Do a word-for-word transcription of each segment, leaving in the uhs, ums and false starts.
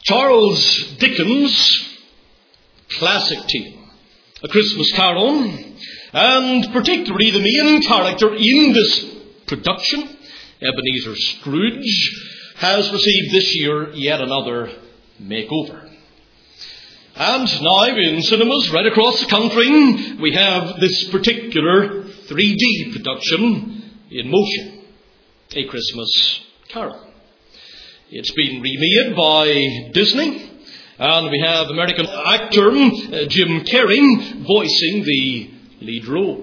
Charles Dickens' classic tale, A Christmas Carol, and particularly the main character in this production, Ebenezer Scrooge, has received this year yet another makeover. And now in cinemas right across the country, we have this particular three D production in motion, A Christmas Carol. It's been remade by Disney, and we have American actor uh, Jim Carrey voicing the lead role.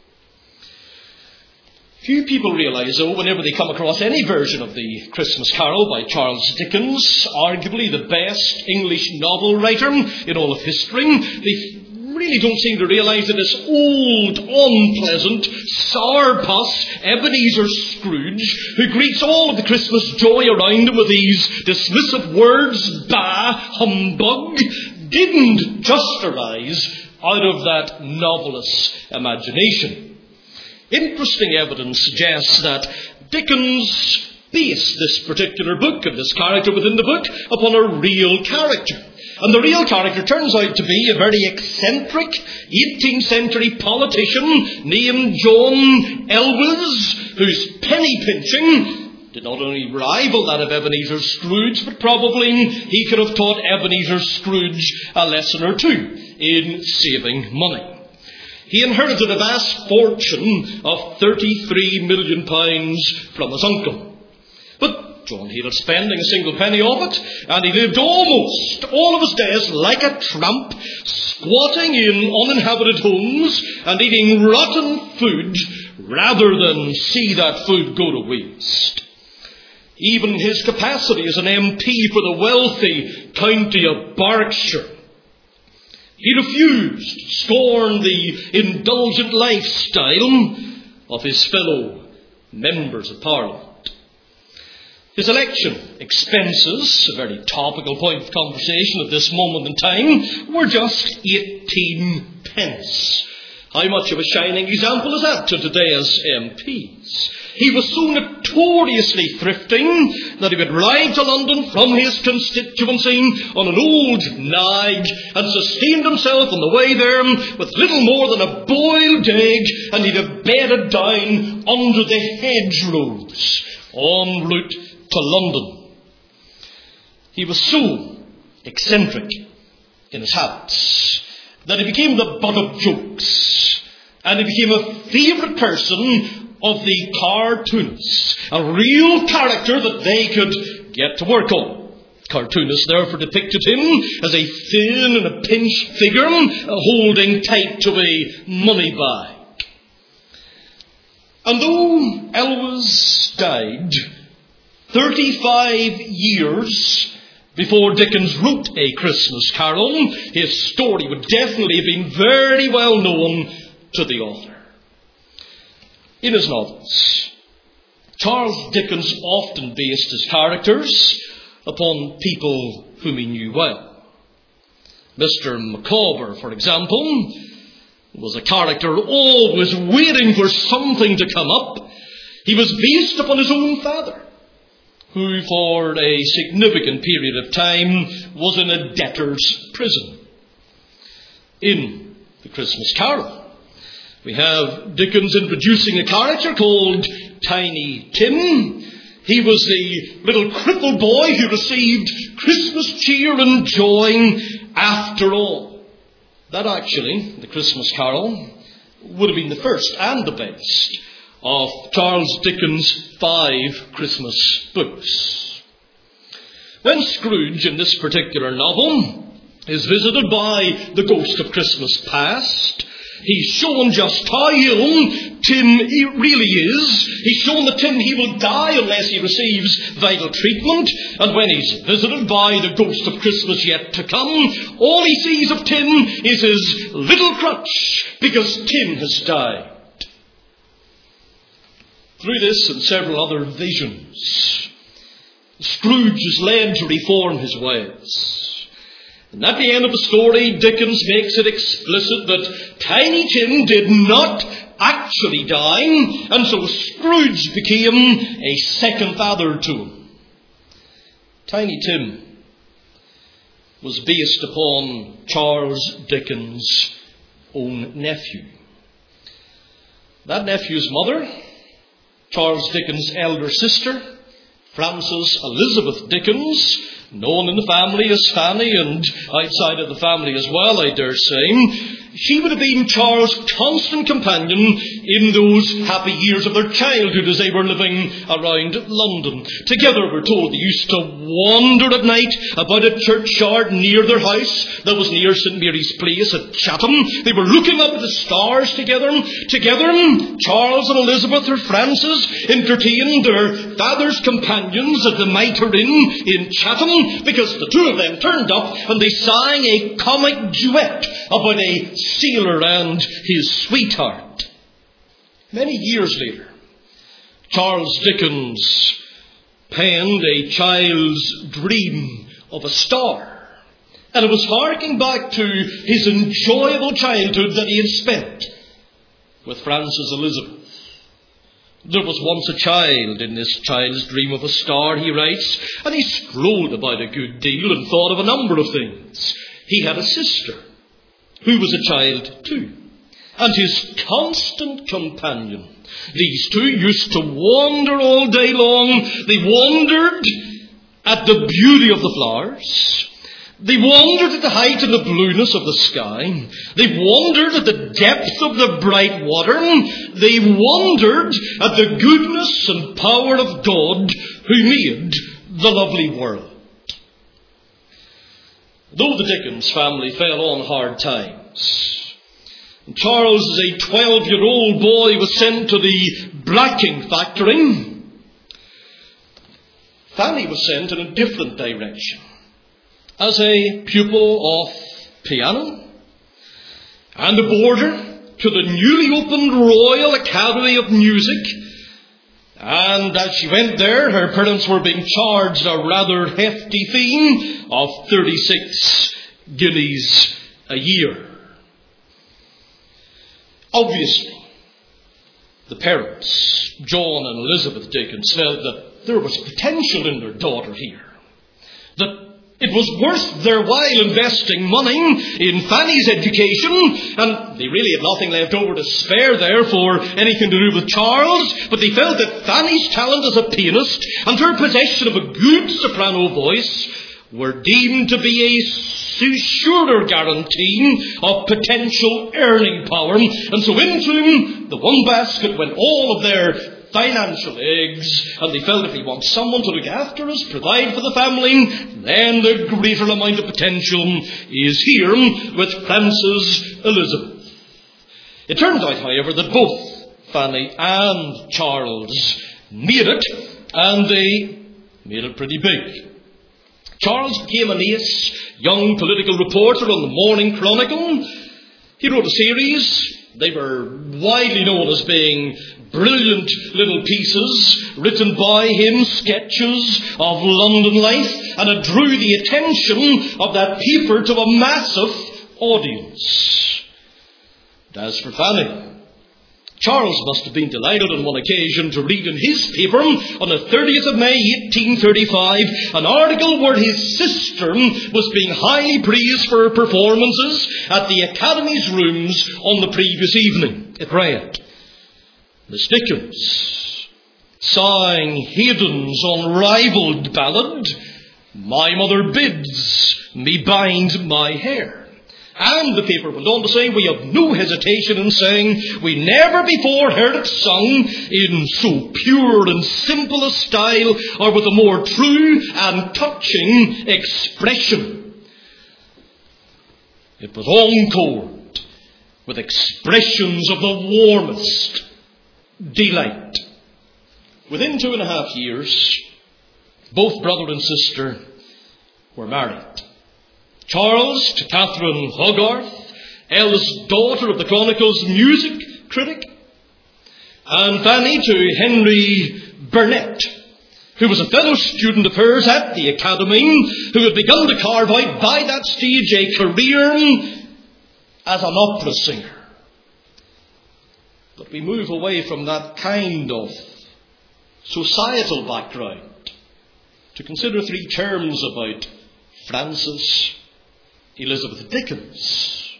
Few people realise, though, whenever they come across any version of the Christmas Carol by Charles Dickens, arguably the best English novel writer in all of history, they really don't seem to realise that this old, unpleasant, sourpuss Ebenezer Scrooge, who greets all of the Christmas joy around him with these dismissive words, bah, humbug, didn't just arise out of that novelist's imagination. Interesting evidence suggests that Dickens based this particular book and this character within the book upon a real character. And the real character turns out to be a very eccentric eighteenth century politician named John Elwes, whose penny pinching did not only rival that of Ebenezer Scrooge, but probably he could have taught Ebenezer Scrooge a lesson or two in saving money. He inherited a vast fortune of thirty-three million pounds from his uncle. But John hated spending a single penny of it, and he lived almost all of his days like a tramp, squatting in uninhabited homes and eating rotten food rather than see that food go to waste. Even his capacity as an M P for the wealthy county of Berkshire, he refused, scorned the indulgent lifestyle of his fellow members of Parliament. His election expenses, a very topical point of conversation at this moment in time, were just eighteen pence. How much of a shining example is that to today's M Ps? He was so notoriously thrifting that he would ride to London from his constituency on an old nag and sustained himself on the way there with little more than a boiled egg, and he'd have bedded down under the hedgerows en route to London. He was so eccentric in his habits that he became the butt of jokes, and he became a favourite person of the cartoonists, a real character that they could get to work on. Cartoonists therefore depicted him as a thin and a pinched figure holding tight to a money bag. And though Elwes died thirty-five years before Dickens wrote A Christmas Carol, his story would definitely have been very well known to the author. In his novels, Charles Dickens often based his characters upon people whom he knew well. Mister Micawber, for example, was a character always waiting for something to come up. He was based upon his own father, who for a significant period of time was in a debtor's prison. In The Christmas Carol, we have Dickens introducing a character called Tiny Tim. He was the little crippled boy who received Christmas cheer and joy after all. That actually, The Christmas Carol, would have been the first and the best of Charles Dickens' five Christmas books. When Scrooge, in this particular novel, is visited by the ghost of Christmas past, he's shown just how ill Tim really is. He's shown that Tim, he will die unless he receives vital treatment. And when he's visited by the ghost of Christmas yet to come, all he sees of Tim is his little crutch, because Tim has died. Through this and several other visions, Scrooge is led to reform his ways. And at the end of the story, Dickens makes it explicit that Tiny Tim did not actually die, and so Scrooge became a second father to him. Tiny Tim was based upon Charles Dickens' own nephew. That nephew's mother, Charles Dickens' elder sister, Frances Elizabeth Dickens, known in the family as Fanny and outside of the family as well, I dare say, she would have been Charles' constant companion in those happy years of their childhood as they were living around London. Together, we're told, they used to wander at night about a churchyard near their house that was near Saint Mary's Place at Chatham. They were looking up at the stars together. Together, Charles and Elizabeth, or Frances, entertained their father's companions at the Mitre Inn in Chatham, because the two of them turned up and they sang a comic duet about a sailor and his sweetheart. Many years later, Charles Dickens penned A Child's Dream of a Star, and it was harking back to his enjoyable childhood that he had spent with Frances Elizabeth. There was once a child in this child's dream of a star, he writes, and he strolled about a good deal and thought of a number of things. He had a sister who was a child too, and his constant companion. These two used to wander all day long. They wandered at the beauty of the flowers. They wandered at the height and the blueness of the sky. They wandered at the depth of the bright water. They wandered at the goodness and power of God who made the lovely world. Though the Dickens family fell on hard times, Charles, as a twelve-year-old boy, was sent to the blacking factory. Fanny was sent in a different direction as a pupil of piano and a boarder to the newly opened Royal Academy of Music. And as she went there, her parents were being charged a rather hefty fee of thirty-six guineas a year. Obviously, the parents, John and Elizabeth Dickens, felt that there was potential in their daughter here, that it was worth their while investing money in Fanny's education, and they really had nothing left over to spare there for anything to do with Charles, but they felt that Fanny's talent as a pianist and her possession of a good soprano voice were deemed to be a surer guarantee of potential earning power. And so into the one basket went all of their financial eggs, and they felt if we want someone to look after us, provide for the family, then the greater amount of potential is here with Frances Elizabeth. It turned out, however, that both Fanny and Charles made it, and they made it pretty big. Charles became an ace young political reporter on the Morning Chronicle. He wrote a series. They were widely known as being brilliant little pieces written by him, sketches of London life, and it drew the attention of that paper to a massive audience. And as for Fanny, Charles must have been delighted on one occasion to read in his paper on the thirtieth of May eighteen thirty-five an article where his sister was being highly praised for her performances at the Academy's rooms on the previous evening. It read, Miss Dickens sang Haydn's unrivalled ballad, My Mother Bids Me Bind My Hair. And the paper went on to say, we have no hesitation in saying we never before heard it sung in so pure and simple a style or with a more true and touching expression. It was encored with expressions of the warmest delight. Within two and a half years, both brother and sister were married. Charles to Catherine Hogarth, eldest daughter of the Chronicle's music critic, and Fanny to Henry Burnett, who was a fellow student of hers at the Academy, who had begun to carve out by that stage a career as an opera singer. But we move away from that kind of societal background to consider three terms about Frances Elizabeth Dickens.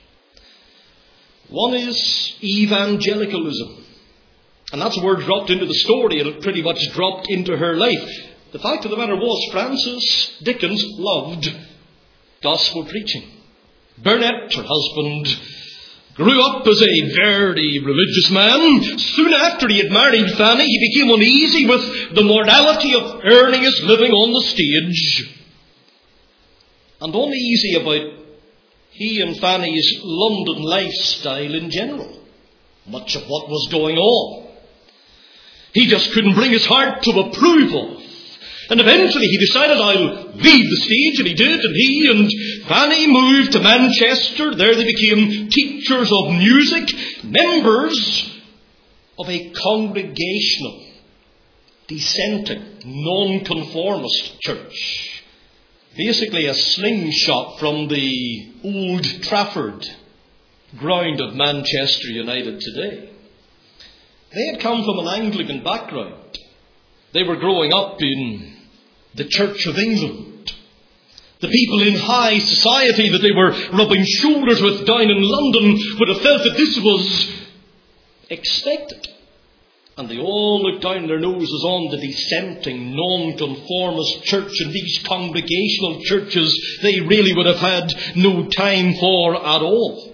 One is evangelicalism. And that's a word dropped into the story, and it pretty much dropped into her life. The fact of the matter was, Frances Dickens loved gospel preaching. Burnett, her husband, grew up as a very religious man. Soon after he had married Fanny, he became uneasy with the morality of earning his living on the stage, and uneasy about he and Fanny's London lifestyle in general. Much of what was going on, he just couldn't bring his heart to approve of. And eventually he decided, I'll leave the stage, and he did, and he and Fanny moved to Manchester. There they became teachers of music, members of a congregational, dissenting, nonconformist church. Basically a slingshot from the Old Trafford ground of Manchester United today. They had come from an Anglican background. They were growing up in the Church of England. The people in high society that they were rubbing shoulders with down in London would have felt that this was expected. And they all looked down their noses on the dissenting, nonconformist church, and these congregational churches they really would have had no time for at all.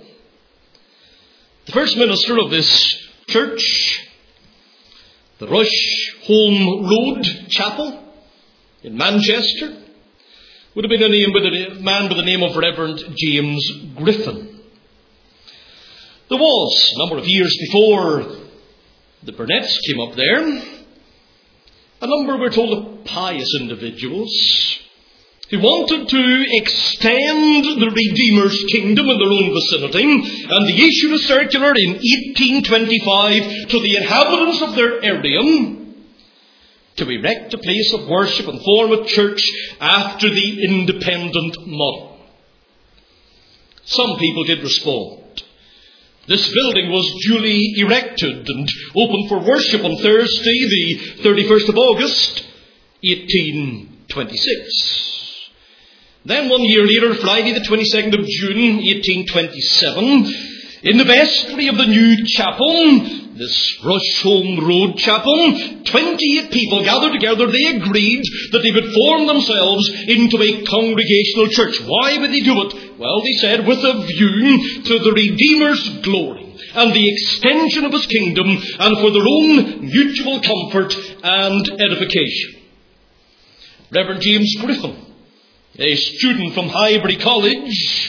The first minister of this church, the Rusholme Road Chapel in Manchester, would have been a, name with a man by the name of Reverend James Griffin. There was, a number of years before the Burnetts came up there, a number, we're told, of pious individuals who wanted to extend the Redeemer's kingdom in their own vicinity, and they issued a circular in eighteen twenty-five to the inhabitants of their area to erect a place of worship and form a church after the independent model. Some people did respond. This building was duly erected and opened for worship on Thursday, the thirty-first of August, eighteen twenty-six. Then one year later, Friday the twenty-second of June, eighteen twenty-seven, in the vestry of the new chapel, this Rusholme Road Chapel, twenty-eight people gathered together. They agreed that they would form themselves into a congregational church. Why would they do it? Well, they said, with a view to the Redeemer's glory and the extension of his kingdom, and for their own mutual comfort and edification. Reverend James Griffin, a student from Highbury College,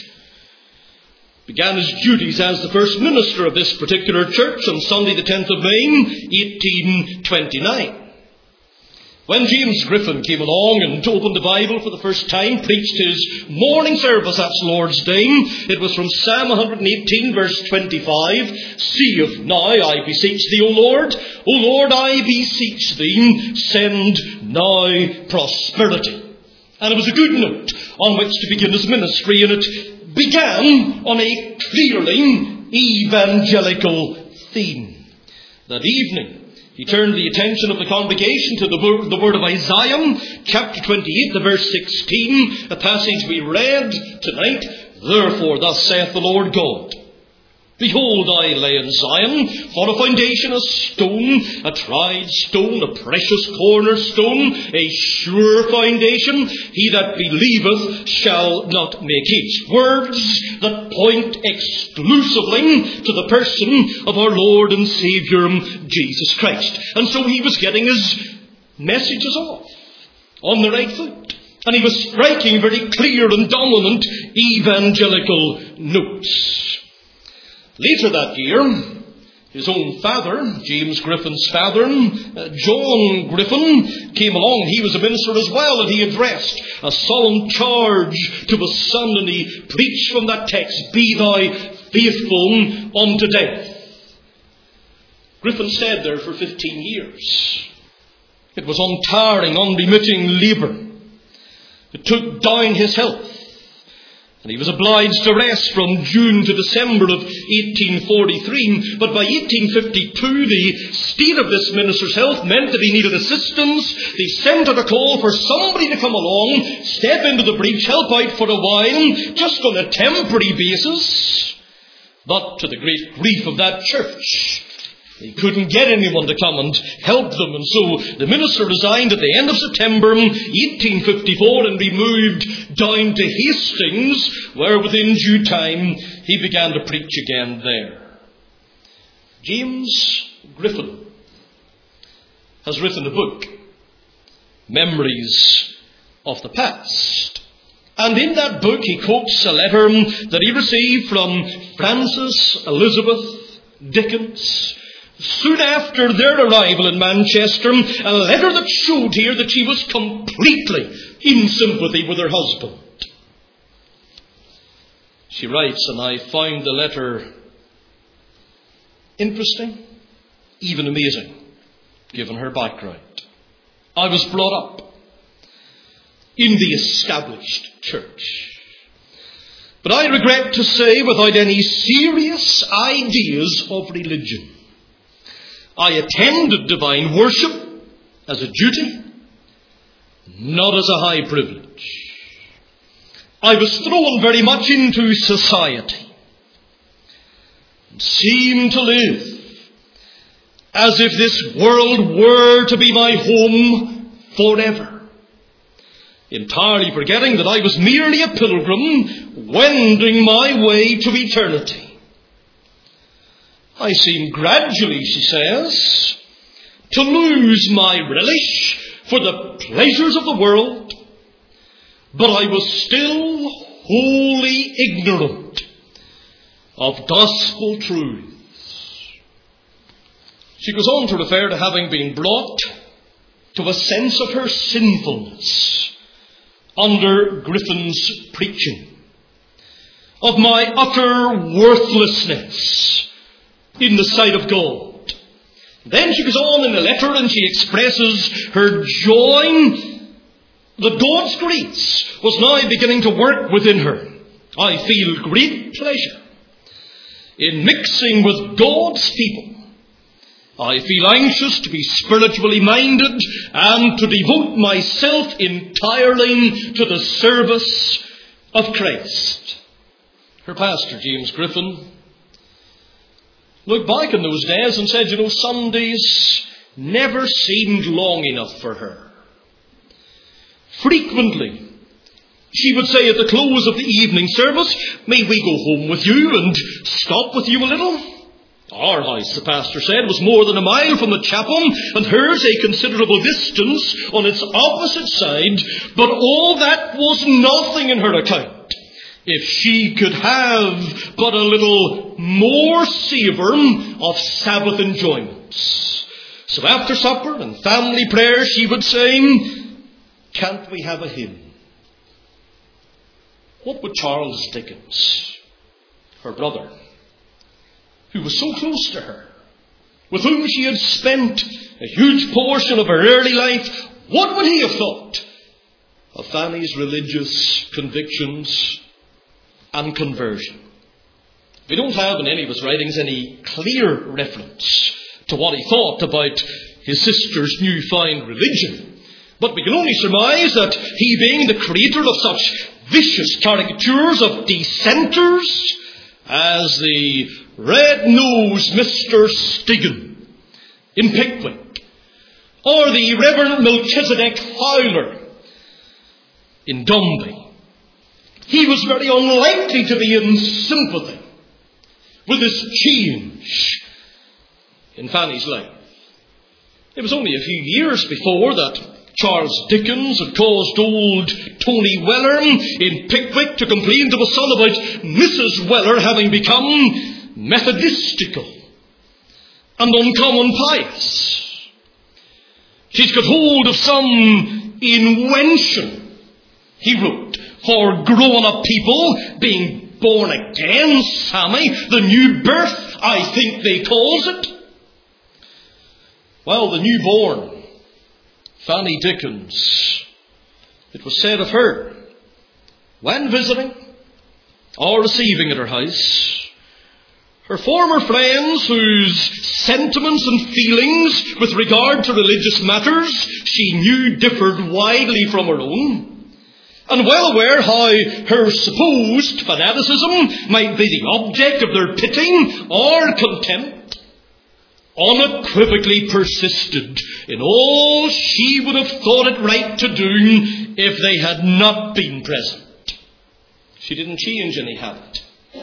began his duties as the first minister of this particular church on Sunday the tenth of May, eighteen twenty-nine. When James Griffin came along and opened the Bible for the first time, preached his morning service, that's Lord's Day, it was from Psalm one eighteen, verse twenty-five, See if now, I beseech thee, O Lord, O Lord, I beseech thee, send now prosperity. And it was a good note on which to begin his ministry, and it began on a clearly evangelical theme. That evening, he turned the attention of the congregation to the word, the word of Isaiah, chapter twenty-eight, the verse sixteen, a passage we read tonight. Therefore, thus saith the Lord God, Behold, I lay in Zion for a foundation, a stone, a tried stone, a precious cornerstone, a sure foundation. He that believeth shall not make haste. Words that point exclusively to the person of our Lord and Saviour, Jesus Christ. And so he was getting his messages off on the right foot. And he was striking very clear and dominant evangelical notes. Later that year, his own father, James Griffin's father, uh, John Griffin, came along. He was a minister as well, and he addressed a solemn charge to his son, and he preached from that text, Be thou faithful unto death. Griffin stayed there for fifteen years. It was untiring, unremitting labour. It took down his health. and he was obliged to rest from June to December of eighteen forty-three. But by eighteen fifty-two, the state of this minister's health meant that he needed assistance. They sent out a call for somebody to come along, step into the breach, help out for a while, just on a temporary basis. But to the great grief of that church, they couldn't get anyone to come and help them, and so the minister resigned at the end of September eighteen fifty-four and removed down to Hastings, where within due time he began to preach again there. James Griffin has written a book, Memories of the Past. And in that book he quotes a letter that he received from Frances Elizabeth Dickens soon after their arrival in Manchester, a letter that showed here that she was completely in sympathy with her husband. She writes, and I found the letter interesting, even amazing, given her background. I was brought up in the established church, but I regret to say without any serious ideas of religion. I attended divine worship as a duty, not as a high privilege. I was thrown very much into society and seemed to live as if this world were to be my home forever, entirely forgetting that I was merely a pilgrim wending my way to eternity. I seemed gradually, she says, to lose my relish for the pleasures of the world, but I was still wholly ignorant of gospel truths. She goes on to refer to having been brought to a sense of her sinfulness under Griffin's preaching, of my utter worthlessness in the sight of God. Then she goes on in the letter and she expresses her joy that God's grace was now beginning to work within her. I feel great pleasure in mixing with God's people. I feel anxious to be spiritually minded and to devote myself entirely to the service of Christ. Her pastor, James Griffin, looked back in those days and said, you know, Sundays never seemed long enough for her. Frequently, she would say at the close of the evening service, may we go home with you and stop with you a little? Our house, the pastor said, was more than a mile from the chapel, and hers a considerable distance on its opposite side, but all that was nothing in her account. If she could have but a little more savour of Sabbath enjoyments. So after supper and family prayer, she would say, can't we have a hymn? What would Charles Dickens, her brother, who was so close to her, with whom she had spent a huge portion of her early life, what would he have thought of Fanny's religious convictions and conversion? We don't have in any of his writings any clear reference to what he thought about his sister's newfound religion. But we can only surmise that he, being the creator of such vicious caricatures of dissenters as the red-nosed Mister Stiggan in Pickwick, or the Reverend Melchizedek Fowler in Dombey, he was very unlikely to be in sympathy with this change in Fanny's life. It was only a few years before that Charles Dickens had caused old Tony Weller in Pickwick to complain to the son about Missus Weller having become methodistical and uncommon pious. She's got hold of some invention, he wrote, for grown-up people being born again, Sammy, the new birth, I think they calls it. Well, the newborn, Fanny Dickens, it was said of her, when visiting or receiving at her house. Her former friends, whose sentiments and feelings with regard to religious matters she knew differed widely from her own, and well aware how her supposed fanaticism might be the object of their pitying or contempt, unequivocally persisted in all she would have thought it right to do if they had not been present. She didn't change any habit.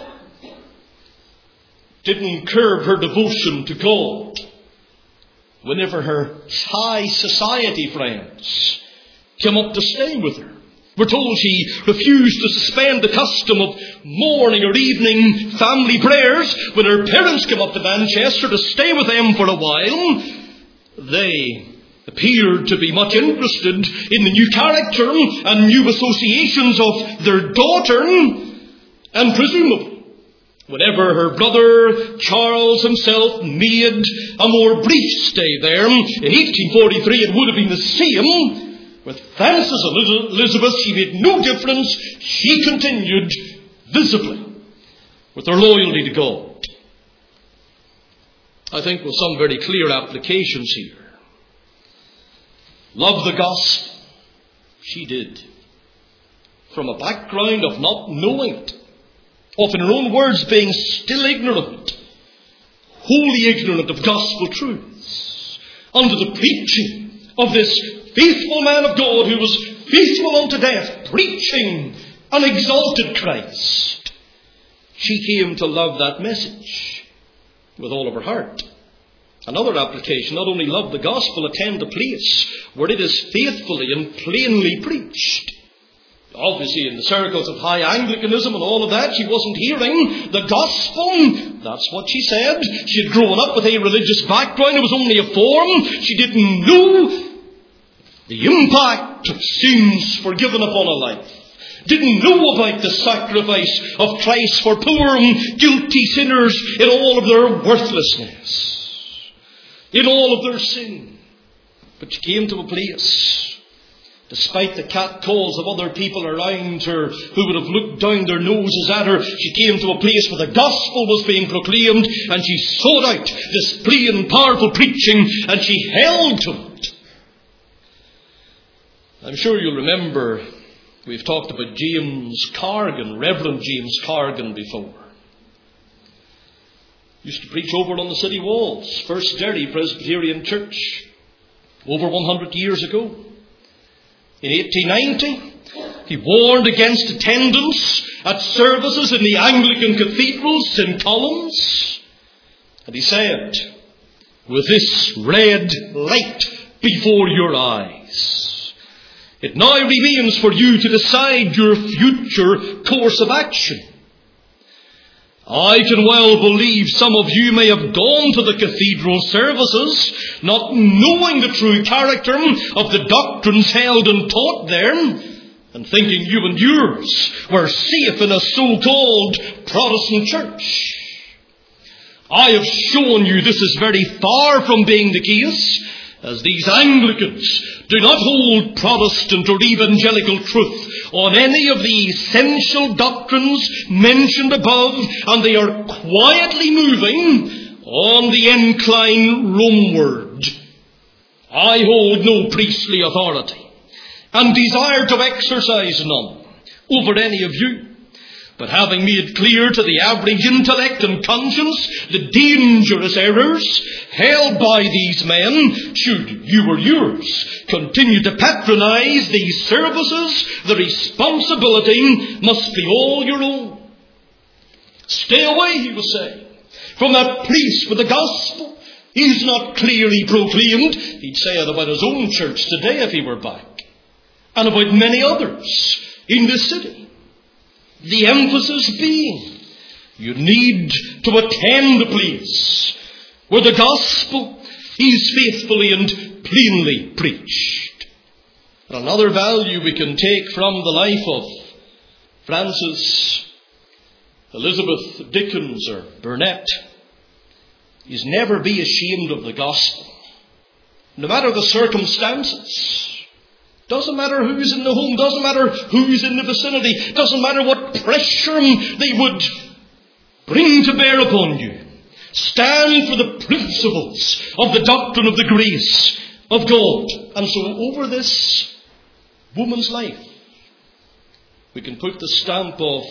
Didn't curb her devotion to God whenever her high society friends came up to stay with her. We're told she refused to suspend the custom of morning or evening family prayers when her parents came up to Manchester to stay with them for a while. They appeared to be much interested in the new character and new associations of their daughter, and presumably whenever her brother Charles himself made a more brief stay there in eighteen forty-three, it would have been the same. With Frances Elizabeth, she made no difference. She continued visibly with her loyalty to God. I think with some very clear applications here. Love the gospel. She did. From a background of not knowing it, of, in her own words, being still ignorant, wholly ignorant of gospel truths, under the preaching of this faithful man of God who was faithful unto death, preaching an exalted Christ. She came to love that message with all of her heart. Another application, not only love the gospel, attend the place where it is faithfully and plainly preached. Obviously, in the circles of high Anglicanism and all of that, she wasn't hearing the gospel. That's what she said. She had grown up with a religious background. It was only a form. She didn't know the impact of sins forgiven upon a life. Didn't know about the sacrifice of Christ for poor and guilty sinners in all of their worthlessness, in all of their sin. But she came to a place, despite the catcalls of other people around her who would have looked down their noses at her, she came to a place where the gospel was being proclaimed, and she sought out this plain, powerful preaching, and she held to it. I'm sure you'll remember we've talked about James Cargan, Reverend James Cargan, before. Used to preach over on the city walls, First Derry Presbyterian Church, over one hundred years ago. In eighteen ninety, he warned against attendance at services in the Anglican cathedrals, Saint Columb's. And he said, with this red light before your eyes, it now remains for you to decide your future course of action. I can well believe some of you may have gone to the cathedral services, not knowing the true character of the doctrines held and taught there, and thinking you and yours were safe in a so-called Protestant church. I have shown you this is very far from being the case, as these Anglicans do not hold Protestant or evangelical truth on any of the essential doctrines mentioned above, and they are quietly moving on the incline Romeward. I hold no priestly authority, and desire to exercise none over any of you. But having made clear to the average intellect and conscience the dangerous errors held by these men, should you or yours continue to patronize these services, the responsibility must be all your own. Stay away, he was saying, from that place where the gospel is not clearly proclaimed. He'd say it about his own church today if he were back, and about many others in this city. The emphasis being, you need to attend the place where the gospel is faithfully and plainly preached. And another value we can take from the life of Frances Elizabeth Dickens or Burnett is never be ashamed of the gospel, no matter the circumstances. Doesn't matter who's in the home, doesn't matter who's in the vicinity, doesn't matter what pressure they would bring to bear upon you. Stand for the principles of the doctrine of the grace of God. And so over this woman's life, we can put the stamp of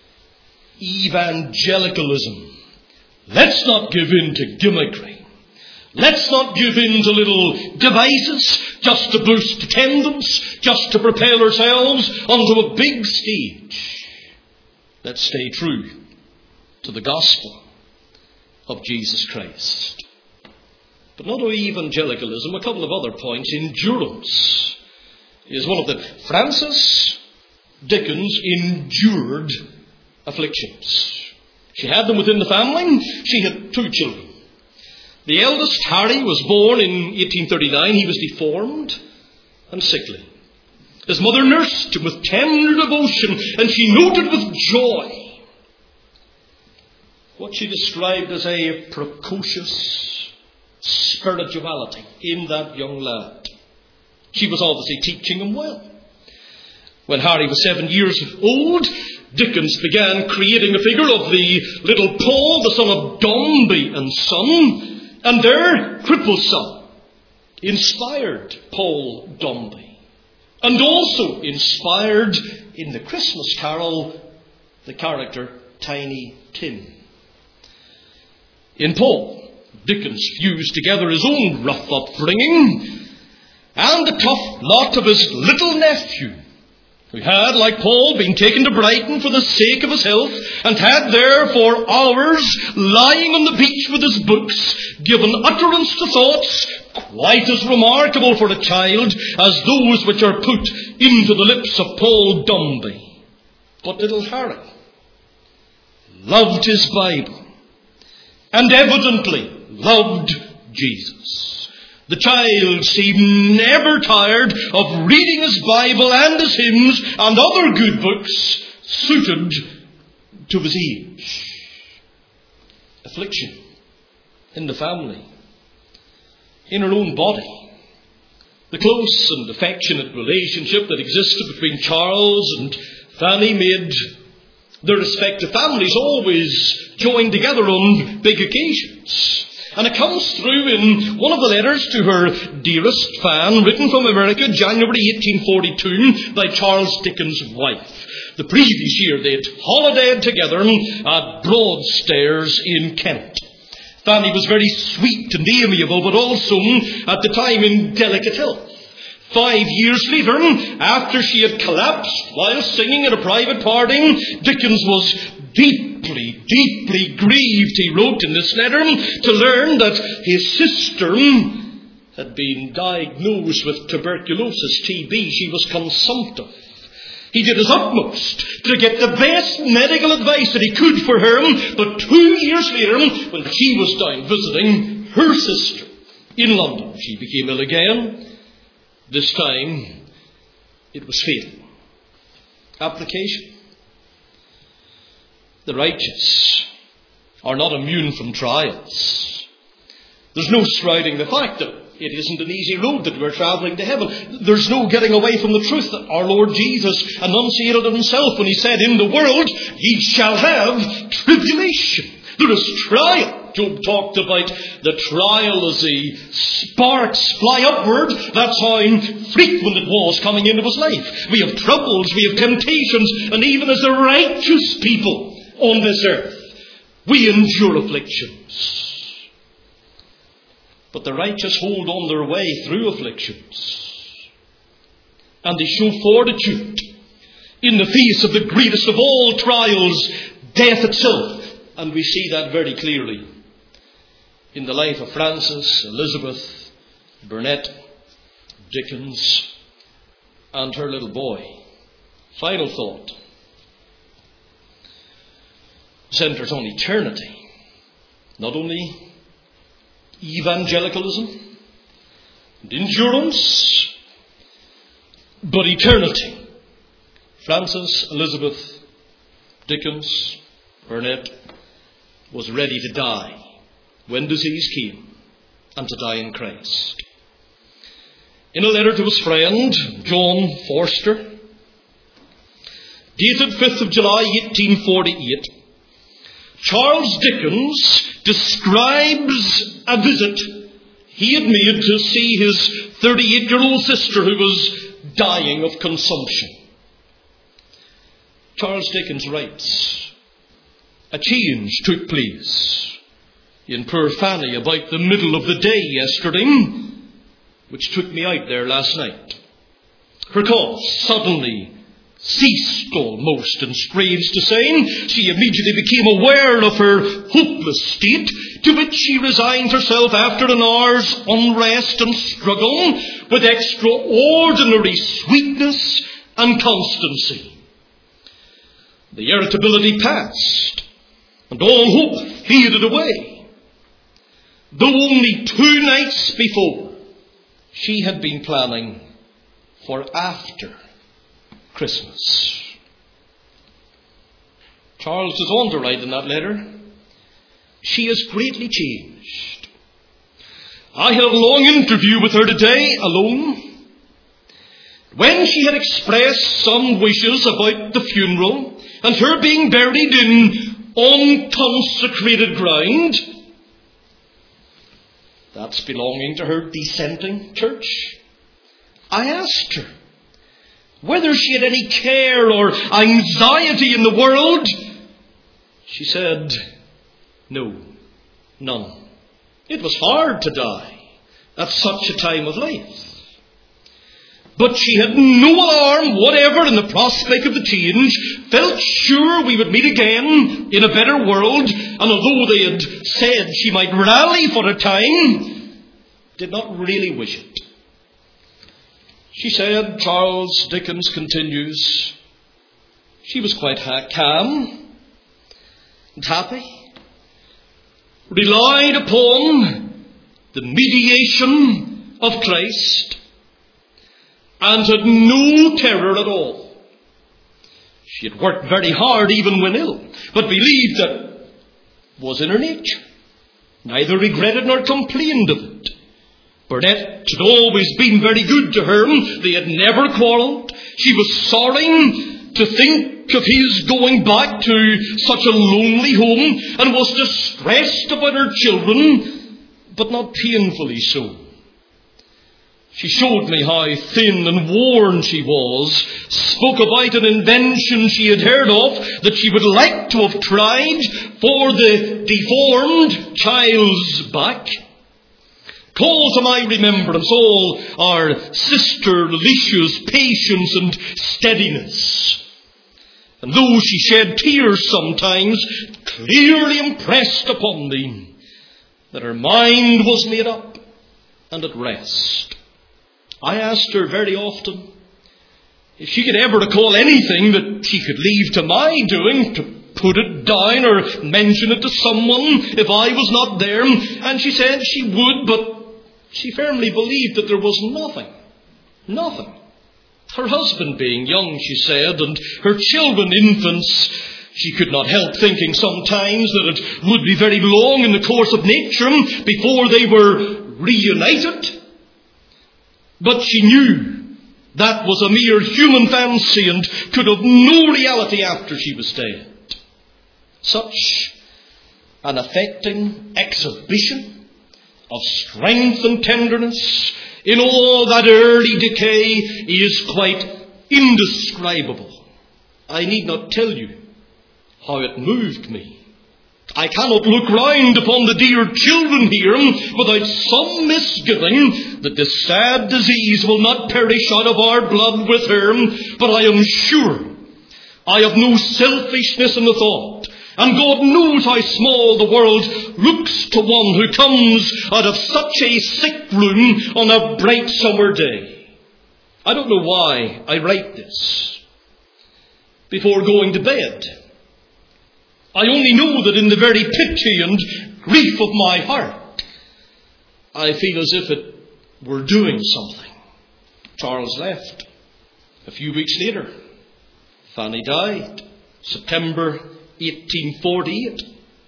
evangelicalism. Let's not give in to gimmickry. Let's not give in to little devices just to boost attendance, just to propel ourselves onto a big stage. Let's stay true to the gospel of Jesus Christ. But not only evangelicalism, a couple of other points. Endurance is one of them. Frances Dickens endured afflictions. She had them within the family. She had two children. The eldest, Harry, was born in eighteen thirty-nine. He was deformed and sickly. His mother nursed him with tender devotion, and she noted with joy what she described as a precocious spirituality in that young lad. She was obviously teaching him well. When Harry was seven years old, Dickens began creating a figure of the little Paul, the son of Dombey and son, and their crippled son inspired Paul Dombey, and also inspired in the Christmas Carol the character Tiny Tim. In Paul, Dickens fused together his own rough upbringing and the tough lot of his little nephew, who had, like Paul, been taken to Brighton for the sake of his health, and had there for hours, lying on the beach with his books, given utterance to thoughts quite as remarkable for a child as those which are put into the lips of Paul Dombey. But little Harry loved his Bible, and evidently loved Jesus. The child seemed never tired of reading his Bible and his hymns and other good books suited to his age. Affliction in the family, in her own body. The close and affectionate relationship that existed between Charles and Fanny made their respective families always join together on big occasions. And it comes through in one of the letters to her dearest Fan, written from America, January eighteen forty-two, by Charles Dickens' wife. The previous year they had holidayed together at Broadstairs in Kent. Fanny was very sweet and amiable, but also at the time in delicate health. Five years later, after she had collapsed while singing at a private party, Dickens was deeply, deeply grieved, he wrote in this letter, to learn that his sister had been diagnosed with tuberculosis, T B. She was consumptive. He did his utmost to get the best medical advice that he could for her, but two years later, when she was down visiting her sister in London, she became ill again. This time, it was fatal. Application. The righteous are not immune from trials. There's no striding the fact that it isn't an easy road that we're travelling to heaven. There's no getting away from the truth that our Lord Jesus enunciated of himself when he said, "In the world ye shall have tribulation." There is trial. Job talked about the trial as the sparks fly upward. That's how frequent it was coming into his life. We have troubles, we have temptations, and even as the righteous people on this earth, we endure afflictions. But the righteous hold on their way through afflictions. And they show fortitude in the face of the greatest of all trials, death itself. And we see that very clearly in the life of Frances, Elizabeth, Burnett, Dickens, and her little boy. Final thought centers on eternity. Not only evangelicalism and endurance, but eternity. Frances, Elizabeth, Dickens, Burnett was ready to die when disease came, and to die in Christ. in a letter to his friend, John Forster, dated fifth of July, eighteen forty-eight, Charles Dickens describes a visit he had made to see his thirty-eight-year-old sister who was dying of consumption. Charles Dickens writes, "A change took place in poor Fanny about the middle of the day yesterday, which took me out there last night. Her cough suddenly ceased almost, and strange to say, she immediately became aware of her hopeless state, to which she resigned herself after an hour's unrest and struggle with extraordinary sweetness and constancy. The irritability passed, and all hope faded away. Though only two nights before, she had been planning for after Christmas." Charles goes on to write in that letter, "She is greatly changed. I had a long interview with her today alone. When she had expressed some wishes about the funeral and her being buried in unconsecrated ground," that's belonging to her dissenting church, "I asked her whether she had any care or anxiety in the world. She said, no, none. It was hard to die at such a time of life. But she had no alarm whatever in the prospect of the change, felt sure we would meet again in a better world, and although they had said she might rally for a time, did not really wish it. She said," Charles Dickens continues, "she was quite ha- calm and happy, relied upon the mediation of Christ, and had no terror at all. She had worked very hard even when ill, but believed that was in her nature, neither regretted nor complained of it. Burnett had always been very good to her. They had never quarrelled. She was sorry to think of his going back to such a lonely home, and was distressed about her children, but not painfully so. She showed me how thin and worn she was, spoke about an invention she had heard of that she would like to have tried for the deformed child's back. Call to my remembrance all our sister Alicia's patience and steadiness. And though she shed tears sometimes, clearly impressed upon me that her mind was made up and at rest. I asked her very often if she could ever recall anything that she could leave to my doing, to put it down or mention it to someone if I was not there, and she said she would, but she firmly believed that there was nothing, nothing. Her husband being young, she said, and her children infants, she could not help thinking sometimes that it would be very long in the course of nature before they were reunited. But she knew that was a mere human fancy and could have no reality after she was dead. Such an affecting exhibition of strength and tenderness in all that early decay is quite indescribable. I need not tell you how it moved me. I cannot look round upon the dear children here without some misgiving that this sad disease will not perish out of our blood with her, but I am sure I have no selfishness in the thought. And God knows how small the world looks to one who comes out of such a sick room on a bright summer day. I don't know why I write this before going to bed. I only know that in the very pity and grief of my heart, I feel as if it were doing something. Charles left. A few weeks later, Fanny died. September eighteen forty-eight.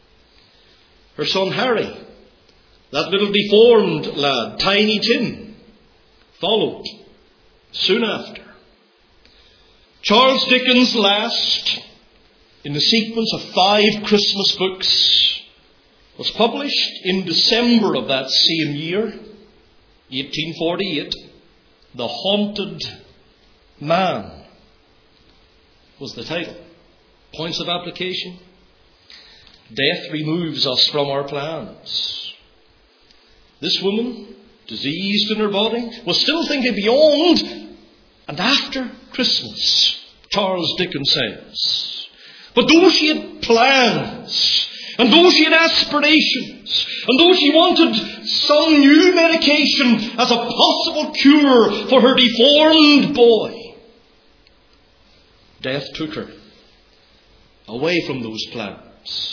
Her son Harry, that little deformed lad, Tiny Tim, followed soon after. Charles Dickens' last in the sequence of five Christmas books was published in December of that same year, eighteen forty-eight. The Haunted Man was the title. Points of application. Death removes us from our plans. This woman, diseased in her body, was still thinking beyond and after Christmas, Charles Dickens says. But though she had plans, and though she had aspirations, and though she wanted some new medication as a possible cure for her deformed boy, death took her away from those plans.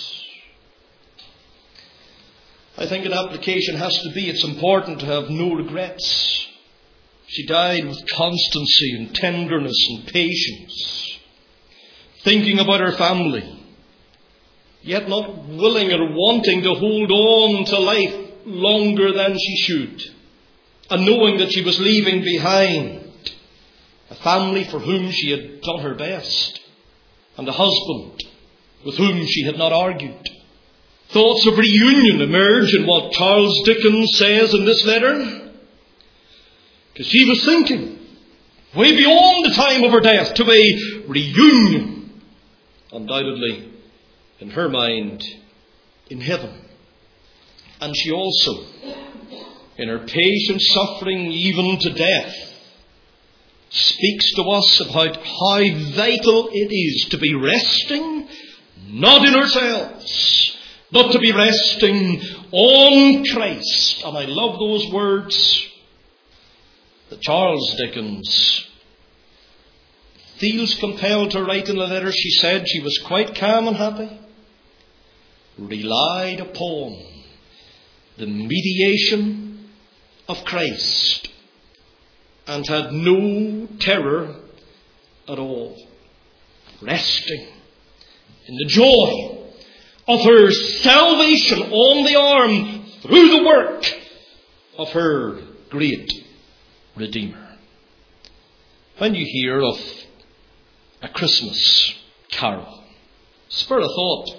I think an application has to be, it's important to have no regrets. She died with constancy and tenderness and patience, thinking about her family, yet not willing or wanting to hold on to life longer than she should, and knowing that she was leaving behind a family for whom she had done her best, and a husband with whom she had not argued. Thoughts of reunion emerge in what Charles Dickens says in this letter, because she was thinking way beyond the time of her death to a reunion, undoubtedly, in her mind, in heaven. And she also, in her patient suffering even to death, speaks to us about how vital it is to be resting, not in ourselves, but to be resting on Christ. And I love those words that Charles Dickens feels compelled to write in the letter. She said she was quite calm and happy, relied upon the mediation of Christ, and had no terror at all, resting in the joy of her salvation on the arm through the work of her great Redeemer. When you hear of a Christmas carol, spur a thought,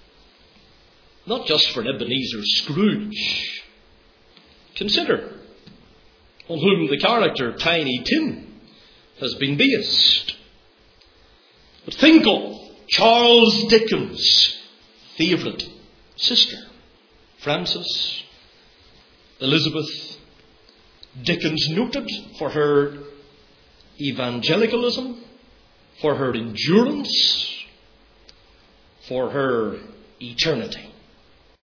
not just for Ebenezer Scrooge. Consider on whom the character Tiny Tim has been based. But think of Charles Dickens' favourite sister, Frances Elizabeth. Dickens noted for her evangelicalism, for her endurance, for her eternity.